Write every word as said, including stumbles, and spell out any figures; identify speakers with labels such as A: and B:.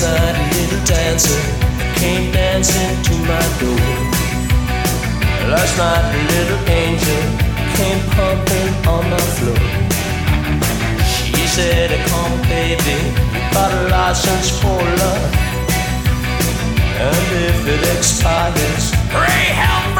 A: Last night a little dancer came dancing to my door. Last night a little angel came pumping on my floor. She said, come baby, you got a license for love, and if it expires, pray help